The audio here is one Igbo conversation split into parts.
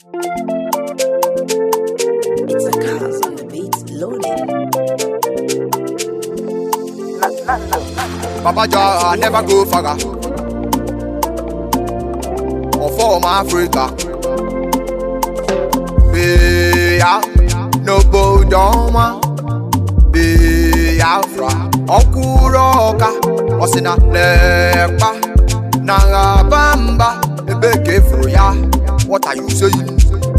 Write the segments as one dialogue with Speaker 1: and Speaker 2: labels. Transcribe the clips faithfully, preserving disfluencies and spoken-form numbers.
Speaker 1: It's a cause on the beats loaded.
Speaker 2: Papa Jah never go faga. Or from Africa. Be ya, no bow down. Be Afra, Okuroka, Osina Lepa, Nagabamba, Ebeke Fruya. What are you saying?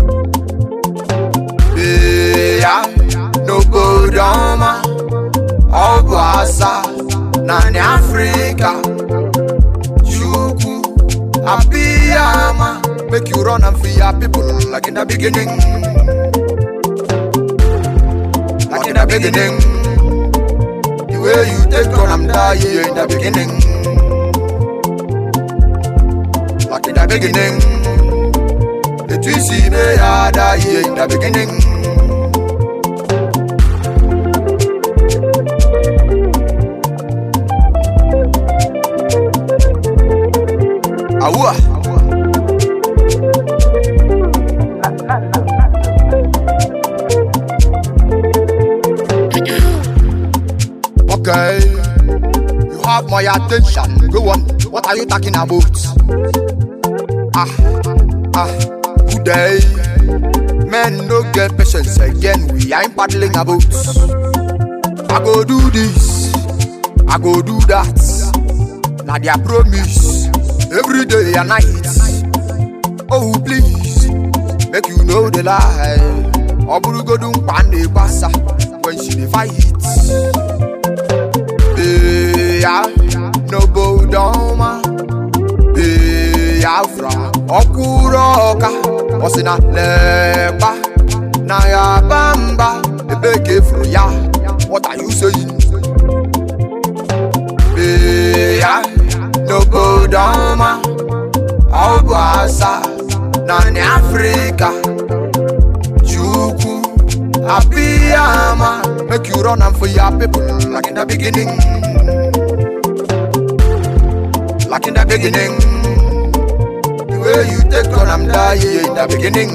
Speaker 2: Be ya, no bow down. Obuasa, Nani Africa, Juku, Abiyama, make you run and free your people like in the beginning. Like in the beginning, the way you take on I'm dying in the beginning. Like in the beginning, the twissy may I die in the beginning. Awa. Okay, you have my attention. Go on, what are you talking about? Ah, ah, today, men no get patience again. We ain't paddling about. I go do this, I go do that. Now their promise, every day and night. Oh please, make you know the lie. Oburu go dum pande basa when she dey fight. Yeah, no bow down, yeah, Afra, Okuroka, Osina Lepa, Nagabamba, Ebeke Fruya. What are you saying? Yeah, no bow down, Obuasa, Nani Africa, Juku, Abiyama, make you run and for your people like in the beginning. Like in the beginning, the way you take on I'm dying in the beginning.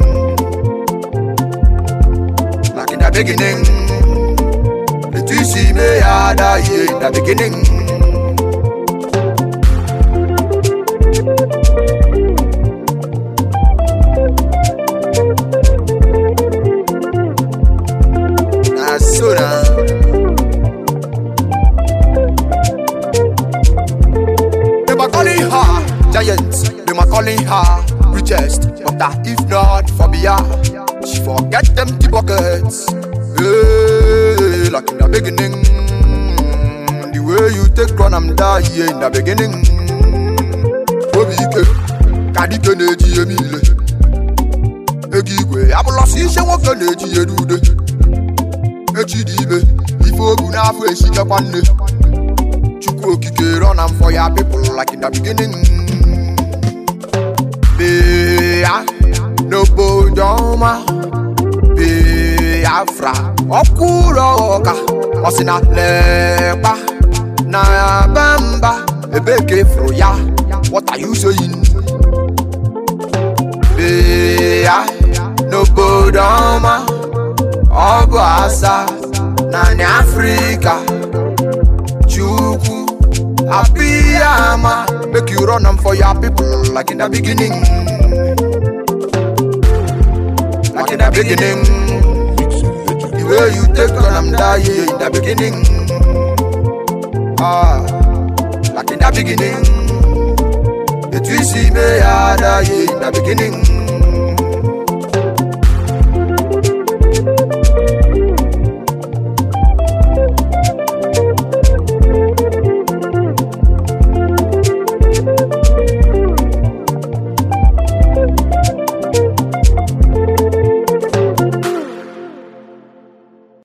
Speaker 2: Like in the beginning, the twissy may I die in the beginning. Nasura. Calling her giant, they ma calling her richest. But that if not for me, she forget them the buckets. Hey, like in the beginning, the way you take run, I'm dying in the beginning. Obike, kadi keneji emile. Egigwe, abulosi she wo keneji edude. Echidibe, ifo ogu na afu esike kwanne. Run and for your people like in the beginning. Be ya, no bow down, be Afra, Okuroka, Osina Lepa, Nagabamba, Ebeke Fruya. What are you saying? Be ya, no bow down, Obuasa, Nani Africa, Juku, Abiyama, make you run them for your people like in the beginning. Like in the beginning, the way you take on I'm dying in the beginning. Ah, like in the beginning, the twissy may I die in the beginning.